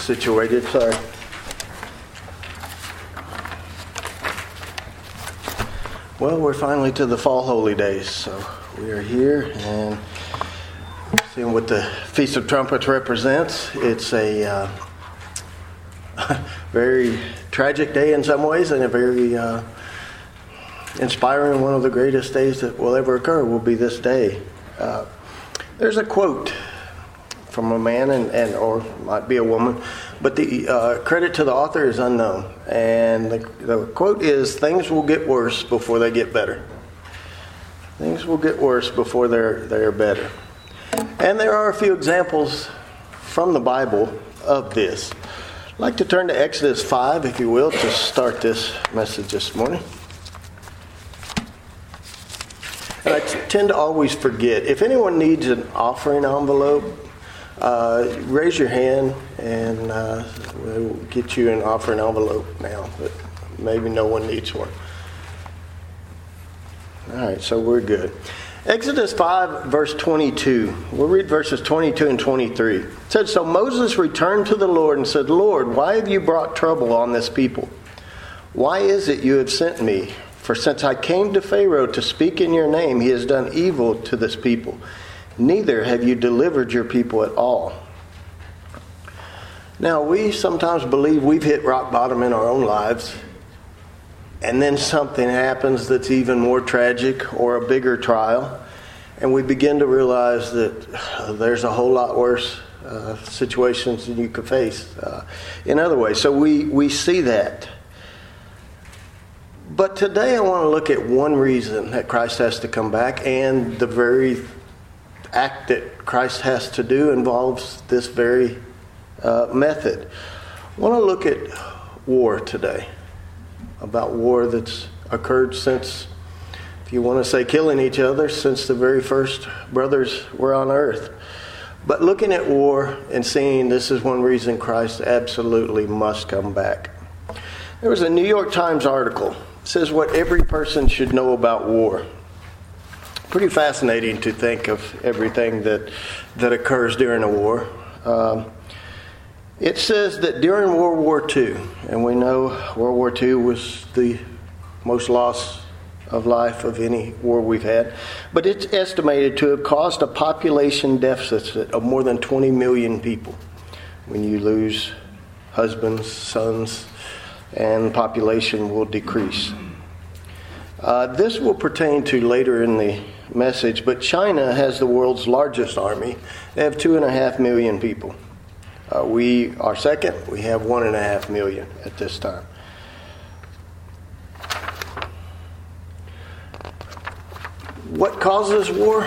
situated. Sorry. Well, we're finally to the fall holy days, so we are here and seeing what the Feast of Trumpets represents. It's a very tragic day in some ways, and a very inspiring. One of the greatest days that will ever occur will be this day. There's a quote from a man, and or might be a woman, but the credit to the author is unknown. And the quote is, "Things will get worse before they get better." Things will get worse before they're better. And there are a few examples from the Bible of this. I'd like to turn to Exodus 5, if you will, to start this message this morning. And I tend to always forget. If anyone needs an offering envelope, raise your hand and we'll get you an offering envelope now, but maybe no one needs one. All right, so we're good. Exodus 5, verse 22. We'll read verses 22 and 23. It said, "So Moses returned to the Lord and said, 'Lord, why have you brought trouble on this people? Why is it you have sent me? For since I came to Pharaoh to speak in your name, he has done evil to this people. Neither have you delivered your people at all.'" Now, we sometimes believe we've hit rock bottom in our own lives, and then something happens that's even more tragic or a bigger trial, and we begin to realize that there's a whole lot worse situations than you could face in other ways. So we see that. But today I want to look at one reason that Christ has to come back, and the very act that Christ has to do involves this very method. I want to look at war today, about war that's occurred since, if you want to say killing each other, since the very first brothers were on earth. But looking at war and seeing this is one reason Christ absolutely must come back. There was a New York Times article. It says what every person should know about war. Pretty fascinating to think of everything that occurs during a war. It says that during World War II, and we know World War II was the most loss of life of any war we've had, but it's estimated to have caused a population deficit of more than 20 million people when you lose husbands, sons, and population will decrease. This will pertain to later in the message, but China has the world's largest army. They have 2.5 million people. We are second. We have 1.5 million at this time. What causes war?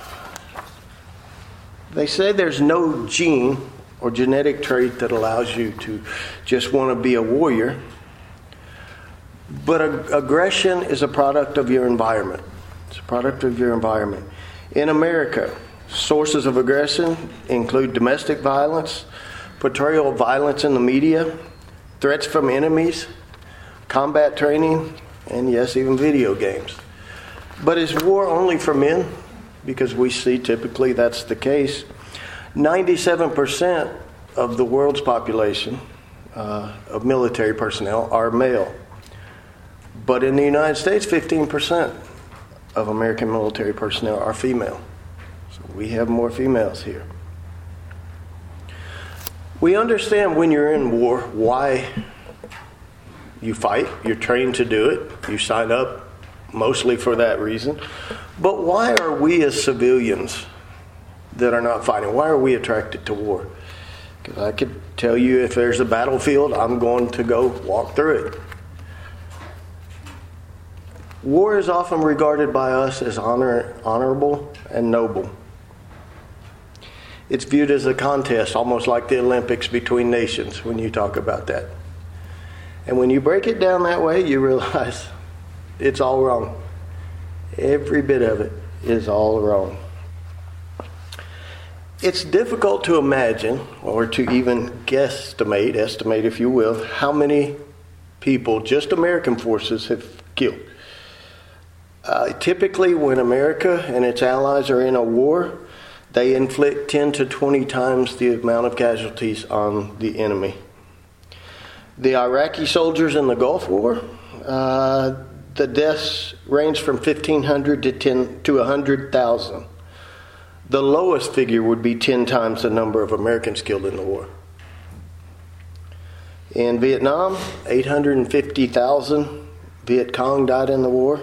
They say there's no gene or genetic trait that allows you to just want to be a warrior. But aggression is a product of your environment. It's a product of your environment. In America, sources of aggression include domestic violence, portrayal of violence in the media, threats from enemies, combat training, and yes, even video games. But is war only for men? Because we see typically that's the case. 97% of the world's population of military personnel are male. But in the United States, 15% of American military personnel are female. So we have more females here. We understand when you're in war why you fight. You're trained to do it. You sign up mostly for that reason. But why are we as civilians that are not fighting, why are we attracted to war? Because I could tell you if there's a battlefield, I'm going to go walk through it. War is often regarded by us as honorable and noble. It's viewed as a contest, almost like the Olympics between nations when you talk about that. And when you break it down that way, you realize it's all wrong. Every bit of it is all wrong. It's difficult to imagine, or to even estimate if you will, how many people just American forces have killed. Typically, when America and its allies are in a war, They inflict 10 to 20 times the amount of casualties on the enemy. The Iraqi soldiers in the Gulf War, the deaths range from 1,500 to 100,000. The lowest figure would be 10 times the number of Americans killed in the war. In Vietnam, 850,000 Viet Cong died in the war.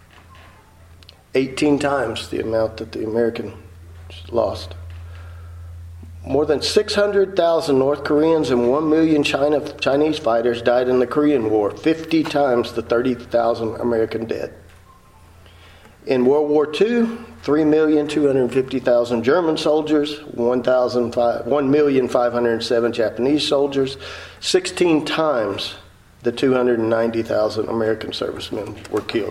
18 times the amount that the Americans lost. More than 600,000 North Koreans and 1 million Chinese fighters died in the Korean War, 50 times the 30,000 American dead. In World War II, 3,250,000 German soldiers, 1,507,000 Japanese soldiers, 16 times the 290,000 American servicemen were killed.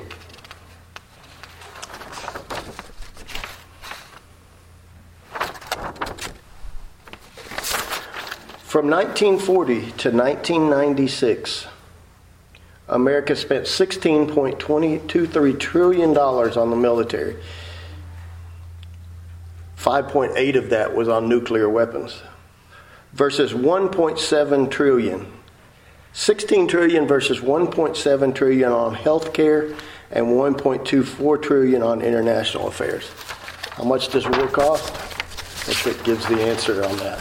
From 1940 to 1996, America spent $16.23 trillion on the military. 5.8 of that was on nuclear weapons, versus 1.7 trillion. 16 trillion versus 1.7 trillion on health care and 1.24 trillion on international affairs. How much does war cost? I think it gives the answer on that.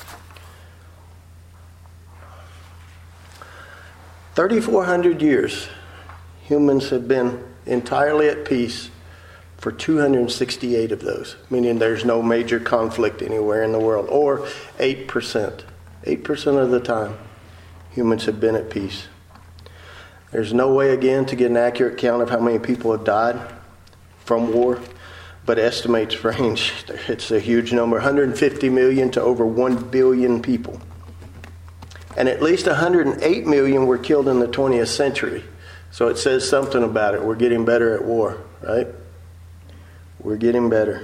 3,400 years, humans have been entirely at peace for 268 of those, meaning there's no major conflict anywhere in the world, or 8%. 8% of the time, humans have been at peace. There's no way, again, to get an accurate count of how many people have died from war, but estimates range. It's a huge number, 150 million to over 1 billion people. And at least 108 million were killed in the 20th century. So it says something about it. We're getting better at war, right? We're getting better.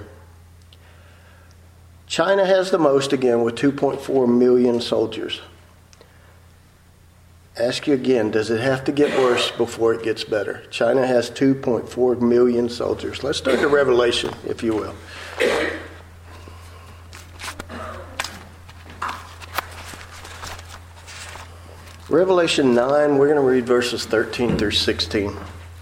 China has the most, again, with 2.4 million soldiers. Ask you again, does it have to get worse before it gets better? China has 2.4 million soldiers. Let's start to Revelation, if you will. Revelation 9, we're going to read verses 13 through 16.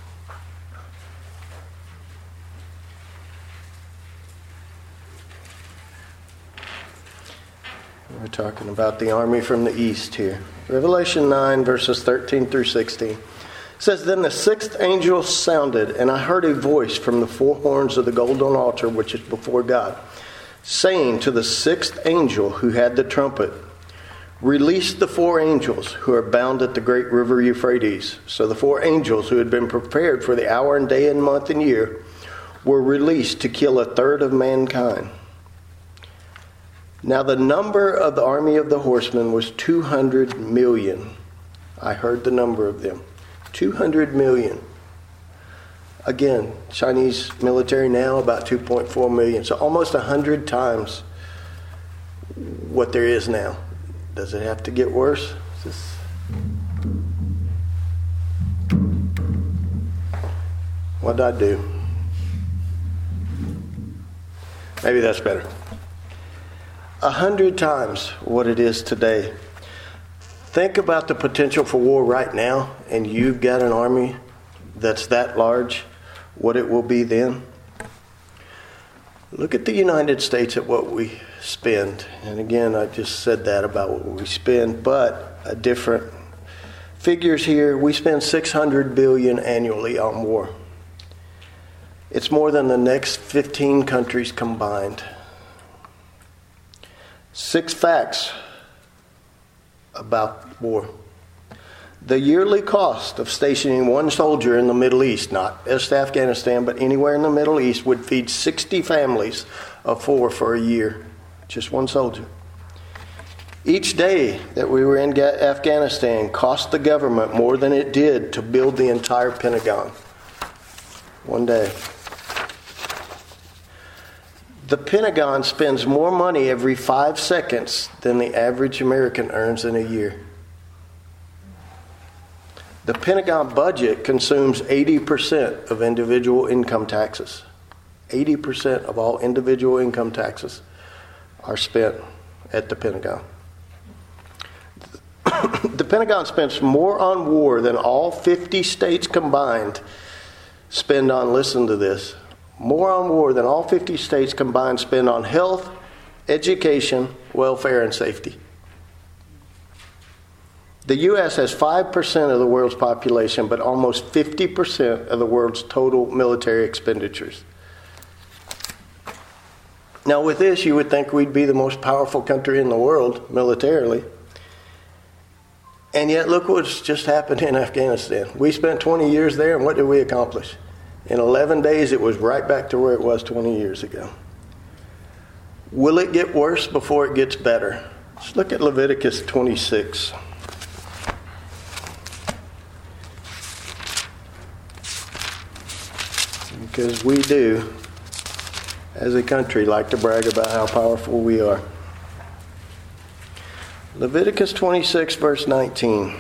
We're talking about the army from the east here. Revelation 9, verses 13 through 16. It says, Then the sixth angel sounded, and I heard a voice from the four horns of the golden altar, which is before God, saying to the sixth angel who had the trumpet, Release the four angels who are bound at the great river Euphrates. So the four angels who had been prepared for the hour and day and month and year were released to kill a third of mankind. Now the number of the army of the horsemen was 200 million. I heard the number of them. 200 million. Again, Chinese military now about 2.4 million. So almost 100 times what there is now. Does it have to get worse? What did I do? Maybe that's better. 100 times what it is today. Think about the potential for war right now, and you've got an army that's that large, what it will be then. Look at the United States at what we spend. And again, I just said that about what we spend, but a different figures here. We spend $600 billion annually on war. It's more than the next 15 countries combined. 6 facts about war. The yearly cost of stationing one soldier in the Middle East, not just Afghanistan, but anywhere in the Middle East, would feed 60 families of 4 for a year. Just one soldier. Each day that we were in Afghanistan cost the government more than it did to build the entire Pentagon. One day. The Pentagon spends more money every 5 seconds than the average American earns in a year. The Pentagon budget consumes 80% of individual income taxes. 80% of all individual income taxes are spent at the Pentagon. The Pentagon spends more on war than all 50 states combined spend on, listen to this, more on war than all 50 states combined spend on health, education, welfare, and safety. The U.S. has 5% of the world's population, but almost 50% of the world's total military expenditures. Now, with this, you would think we'd be the most powerful country in the world militarily. And yet, look what's just happened in Afghanistan. We spent 20 years there, and what did we accomplish? In 11 days, it was right back to where it was 20 years ago. Will it get worse before it gets better? Let's look at Leviticus 26. Because we do, as a country, like to brag about how powerful we are. Leviticus 26, verse 19.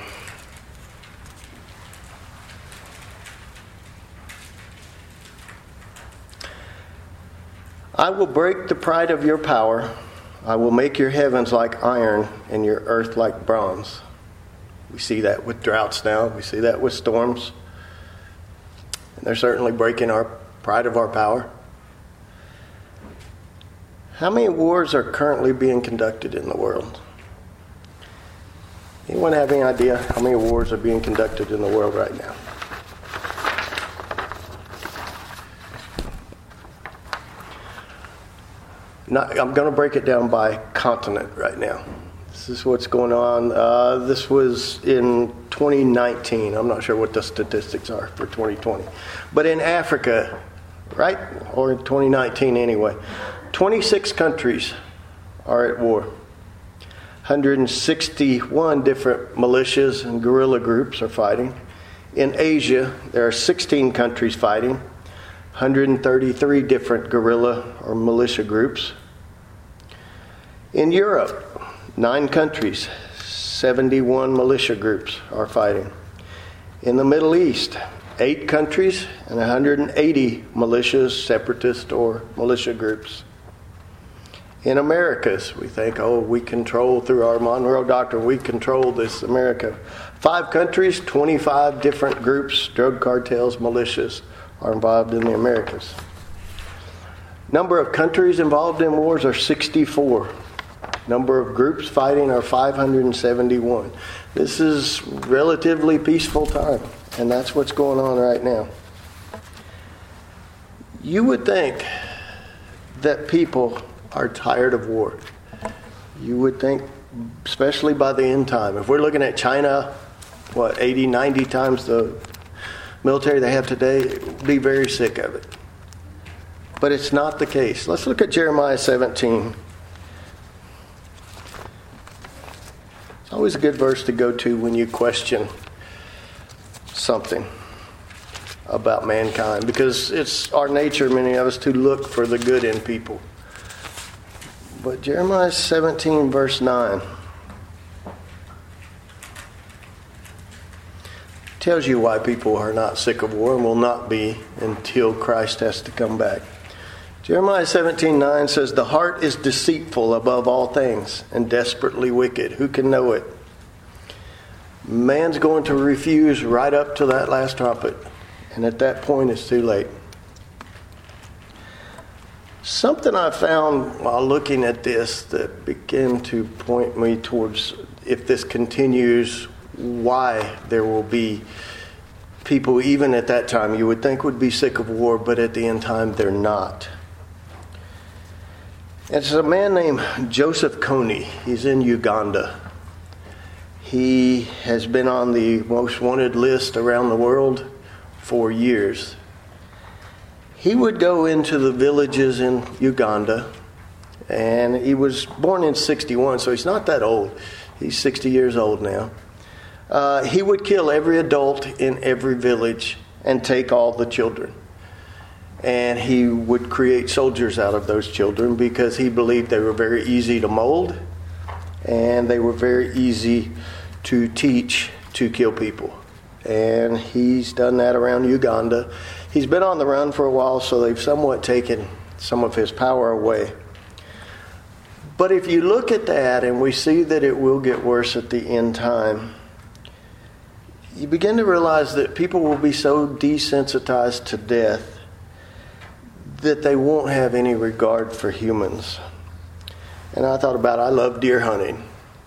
I will break the pride of your power. I will make your heavens like iron and your earth like bronze. We see that with droughts now. We see that with storms. And they're certainly breaking our pride of our power. How many wars are currently being conducted in the world? Anyone have any idea how many wars are being conducted in the world right now? I'm going to break it down by continent right now. This is what's going on. This was in 2019. I'm not sure what the statistics are for 2020. But in Africa, right? Or in 2019 anyway. 26 countries are at war. 161 different militias and guerrilla groups are fighting. In Asia, there are 16 countries fighting. 133 different guerrilla or militia groups. In Europe, 9 countries, 71 militia groups are fighting. In the Middle East, 8 countries and 180 militias, separatist or militia groups. In Americas, we think, we control through our Monroe Doctrine, we control this America. 5 countries, 25 different groups, drug cartels, militias are involved in the Americas. Number of countries involved in wars are 64. Number of groups fighting are 571. This is relatively peaceful time, and that's what's going on right now. You would think that people are tired of war. You would think, especially by the end time. If we're looking at China, 80, 90 times the military they have today, be very sick of it. But it's not the case. Let's look at Jeremiah 17. It's always a good verse to go to when you question something about mankind, because it's our nature, many of us, to look for the good in people. But Jeremiah 17, verse 9 tells you why people are not sick of war and will not be until Christ has to come back. Jeremiah 17:9 says, "The heart is deceitful above all things and desperately wicked. Who can know it?" Man's going to refuse right up to that last trumpet. And at that point, it's too late. Something I found while looking at this that began to point me towards, if this continues, why there will be people, even at that time, you would think would be sick of war, but at the end time, they're not. It's a man named Joseph Kony. He's in Uganda. He has been on the most wanted list around the world for years. He would go into the villages in Uganda, and he was born in 61, so he's not that old. He's 60 years old now. He would kill every adult in every village and take all the children. And he would create soldiers out of those children because he believed they were very easy to mold and they were very easy to teach to kill people. And he's done that around Uganda. He's been on the run for a while, so they've somewhat taken some of his power away. But if you look at that, and we see that it will get worse at the end time, you begin to realize that people will be so desensitized to death that they won't have any regard for humans. And I thought about, I love deer hunting.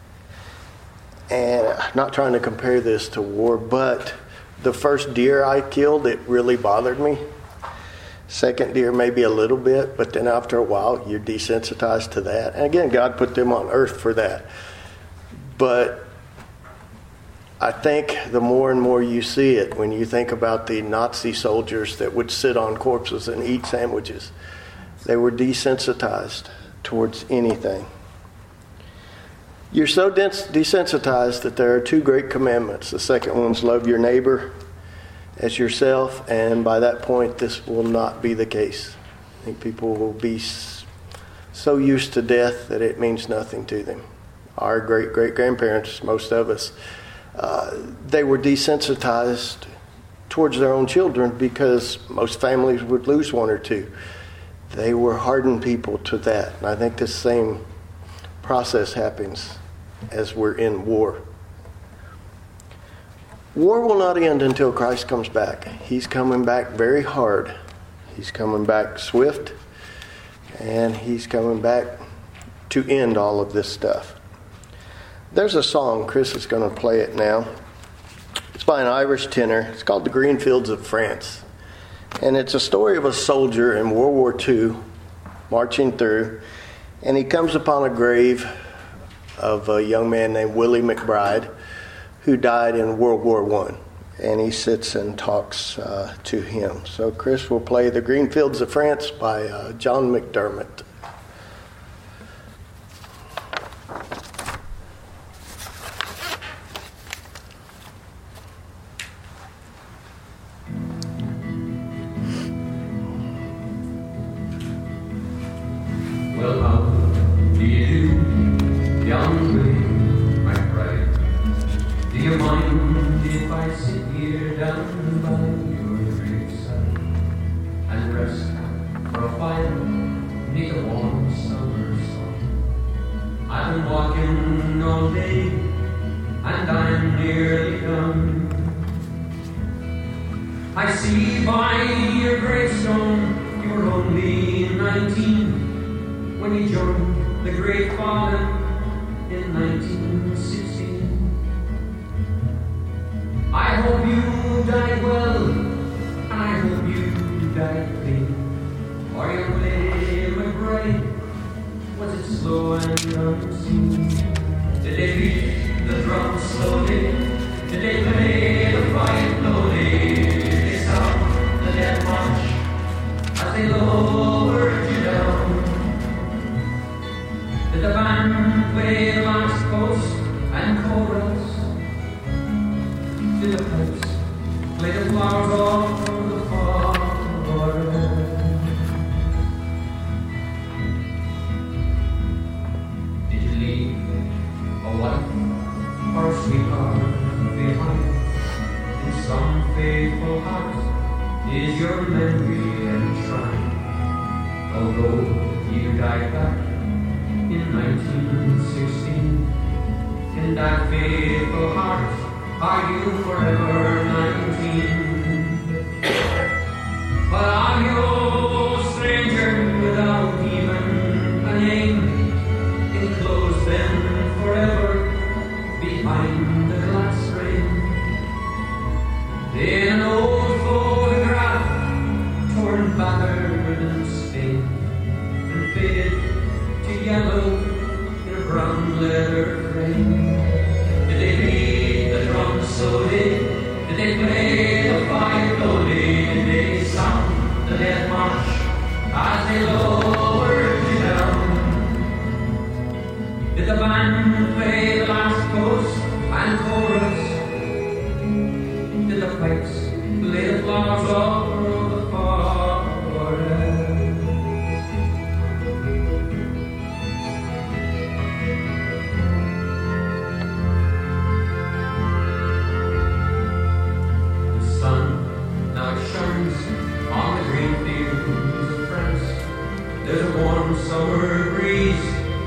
And I'm not trying to compare this to war, but the first deer I killed, it really bothered me. Second deer, maybe a little bit, but then after a while, you're desensitized to that. And again, God put them on earth for that. But I think the more and more you see it, when you think about the Nazi soldiers that would sit on corpses and eat sandwiches, they were desensitized towards anything. You're so desensitized that there are two great commandments. The second one's love your neighbor as yourself, and by that point, this will not be the case. I think people will be so used to death that it means nothing to them. Our great-great-grandparents, most of us, they were desensitized towards their own children because most families would lose one or two. They were hardened people to that. And I think the same process happens as we're in war. War will not end until Christ comes back. He's coming back very hard. He's coming back swift, and he's coming back to end all of this stuff. There's a song, Chris is going to play it now. It's by an Irish tenor. It's called The Green Fields of France. And it's a story of a soldier in World War II marching through, and he comes upon a grave of a young man named Willie McBride who died in World War I. And he sits and talks to him. So Chris will play The Green Fields of France by John McDermott. Well, how do you do, young Willie, my bride? Do you mind if I sit here down by your graveside and rest for a while beneath a warm summer sun? I've been walking all day and I'm nearly done. I see by your gravestone you were only 19 when you joined the Great Father in 1916. I hope you died well, and I hope you died clean. For young Willie McBride, was it slow and unseen? Did they beat the drum slowly? Did they play the fight slowly? Did they sound the death march as they lowered you down? Did the band play the last post and chorus? Did the pipes play the flowers on the forest? Did you leave a wife or a sweetheart behind? In some faithful heart is your memory enshrined. Although you died back in 1916, in that faithful heart, are you forever 19? But I'm your stranger without even a name, enclosed then forever behind the glass frame. In an old photograph, torn, battered and stained, and faded to yellow in a brown leather frame. Did they beat the drums slowly? Did they play the fife slowly? Did they sound the death march as they lowered you down? Did the band play the last post and chorus? Did the pipes play the flowers of the forest? The sun now shines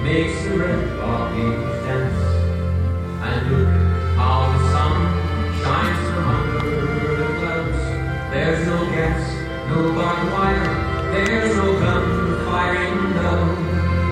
makes the red poppies dance. And look how the sun shines from under the clouds. There's no gas, no barbed wire, there's no gun firing down.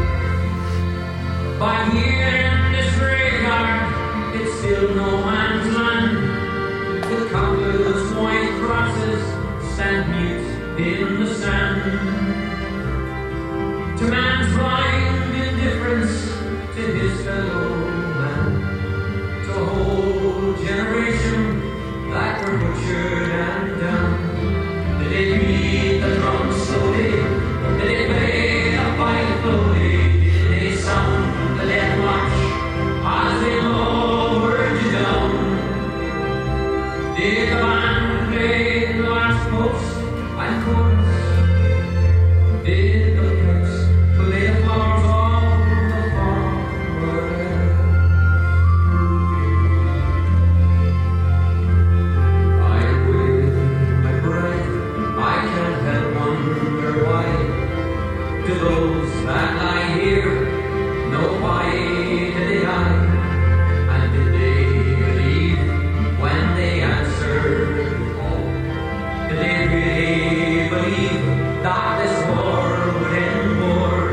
But here in this graveyard, it's still no man's land. The countless white crosses stand mute in the sand. To man's blind indifference to his fellow man, to a whole generation that were butchered and done. Did they beat the drum slowly? Did they play the fight slowly? Did they sound the death march as they lowered you down? Did the band play the last post and chorus? Did the pipes play the flowers on the forward? I'm with my bride, I can't help wonder why. To those that lie here, no why did they die? And did they believe when they answered the call? Did they really believe that this war would end war?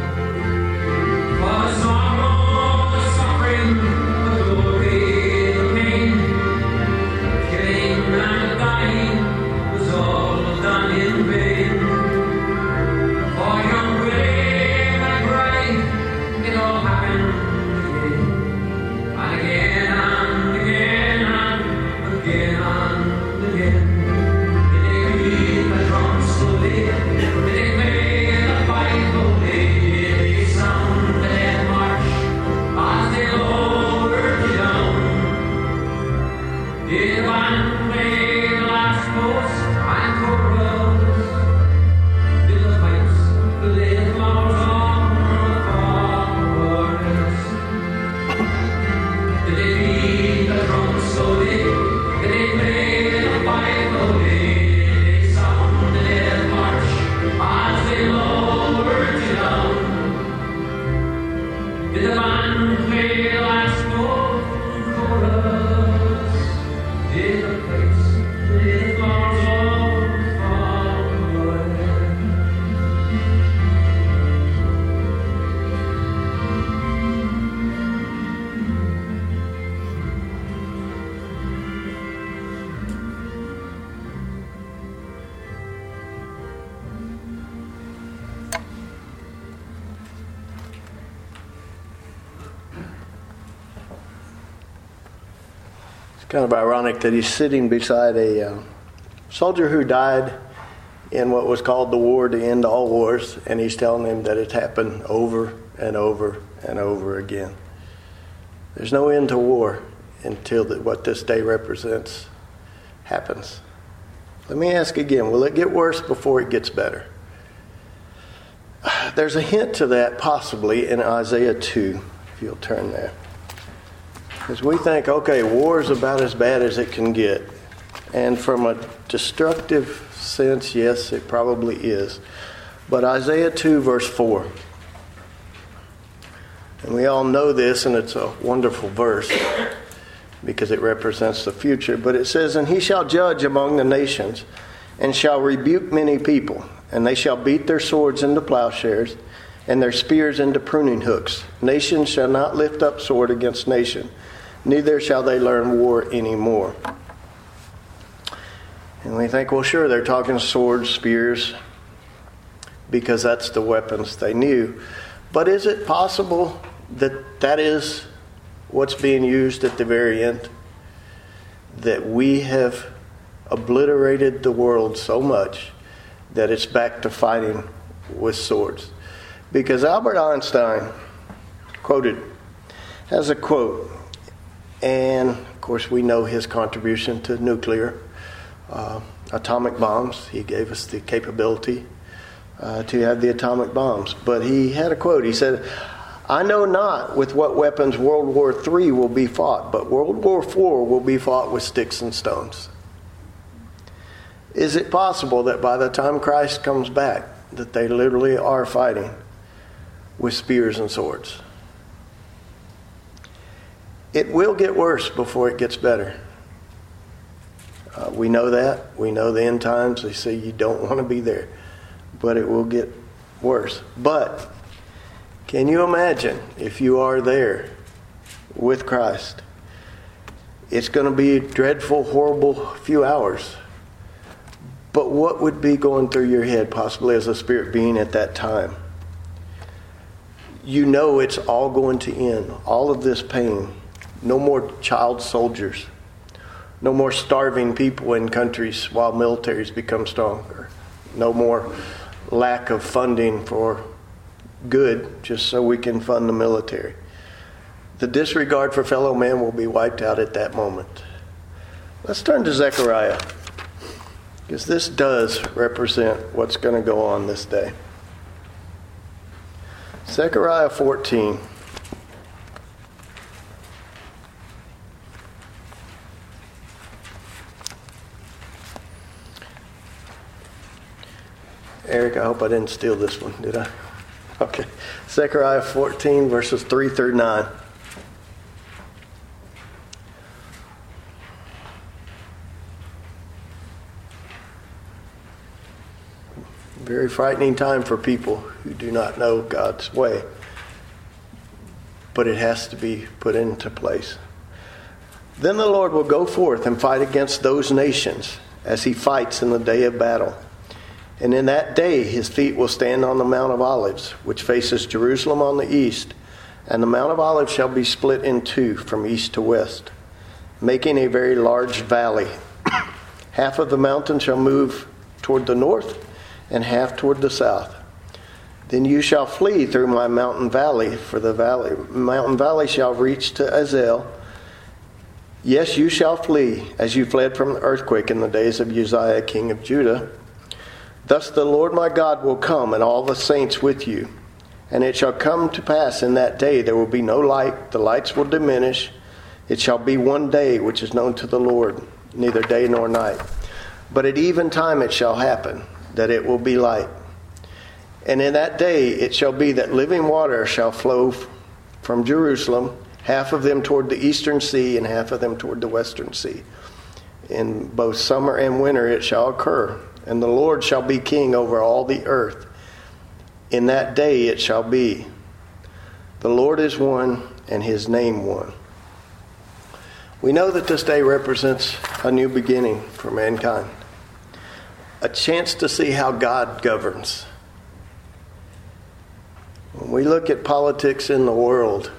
For the sorrow, the suffering, the glory, the pain, killing and dying was all done in vain. For young Willie McBride, it all happened again, and again and again and again and again. Did they beat the drum slowly? Did they play the fight slowly? Did they sound the death march as they lowered you down? Did the band play the last post and chorus? Did the pipes play the flowers on the forest? Did they beat the drum slowly? Did they play the fight slowly? Did they sound the death march as they lowered you down? Did the band play the last note and chorus? Did the pipes play the flowers on the forest? It's kind of ironic that he's sitting beside a soldier who died in what was called the war to end all wars, and he's telling him that it's happened over and over and over again. There's no end to war until what this day represents happens. Let me ask again, will it get worse before it gets better? There's a hint to that possibly in Isaiah 2, if you'll turn there. Because we think, okay, war is about as bad as it can get. And from a destructive sense, yes, it probably is. But Isaiah 2, verse 4. And we all know this, and it's a wonderful verse because it represents the future. But it says, "And he shall judge among the nations, and shall rebuke many people. And they shall beat their swords into plowshares, and their spears into pruning hooks. Nation shall not lift up sword against nation, neither shall they learn war anymore." And we think, well, sure, they're talking swords, spears, because that's the weapons they knew. But is it possible that that is what's being used at the very end? That we have obliterated the world so much that it's back to fighting with swords. Because Albert Einstein has a quote, and of course we know his contribution to nuclear atomic bombs. He gave us the capability to have the atomic bombs. But he had a quote. He said, "I know not with what weapons World War III will be fought, but World War IV will be fought with sticks and stones." Is it possible that by the time Christ comes back, that they literally are fighting with spears and swords. It will get worse before it gets better. We know that. We know the end times. They say you don't want to be there. But it will get worse. But can you imagine if you are there with Christ? It's going to be a dreadful, horrible few hours. But what would be going through your head, possibly as a spirit being at that time? You know it's all going to end. All of this pain. No more child soldiers. No more starving people in countries while militaries become stronger. No more lack of funding for good just so we can fund the military. The disregard for fellow man will be wiped out at that moment. Let's turn to Zechariah, because this does represent what's going to go on this day. Zechariah 14. Eric, I hope I didn't steal this one, did I? Okay. Zechariah 14, verses 3 through 9. Very frightening time for people who do not know God's way. But it has to be put into place. Then the Lord will go forth and fight against those nations as he fights in the day of battle. And in that day his feet will stand on the Mount of Olives, which faces Jerusalem on the east. And the Mount of Olives shall be split in two from east to west, making a very large valley. Half of the mountain shall move toward the north, and half toward the south. Then you shall flee through my mountain valley, for the mountain valley shall reach to Azel. Yes, you shall flee, as you fled from the earthquake in the days of Uzziah, king of Judah. Thus the Lord my God will come, and all the saints with you. And it shall come to pass in that day there will be no light, the lights will diminish. It shall be one day which is known to the Lord, neither day nor night. But at eventime it shall happen, that it will be light. And in that day it shall be that living water shall flow from Jerusalem, half of them toward the eastern sea, and half of them toward the western sea. In both summer and winter it shall occur. And the Lord shall be king over all the earth. In that day it shall be. The Lord is one, and his name one. We know that this day represents a new beginning for mankind. A chance to see how God governs. When we look at politics in the world,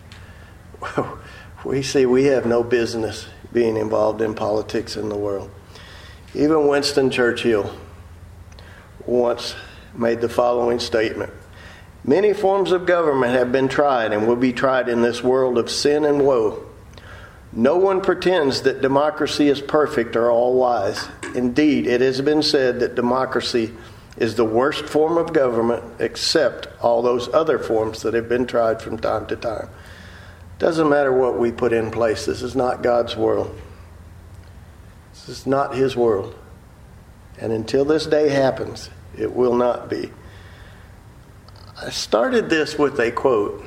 we see we have no business being involved in politics in the world. Even Winston Churchill once made the following statement. Many forms of government have been tried and will be tried in this world of sin and woe. No one pretends that democracy is perfect or all wise. Indeed, it has been said that democracy is the worst form of government except all those other forms that have been tried from time to time. Doesn't matter what we put in place. This is not God's world. This is not his world. And until this day happens, it will not be. I started this with a quote.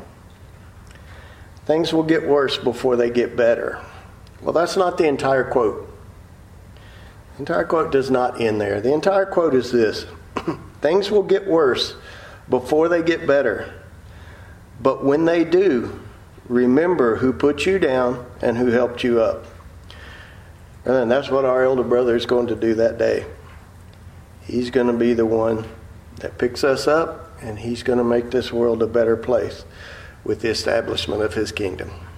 Things will get worse before they get better. Well, that's not the entire quote. The entire quote does not end there. The entire quote is this. Things will get worse before they get better. But when they do, remember who put you down and who helped you up. And that's what our elder brother is going to do that day. He's going to be the one that picks us up, and he's going to make this world a better place with the establishment of his kingdom.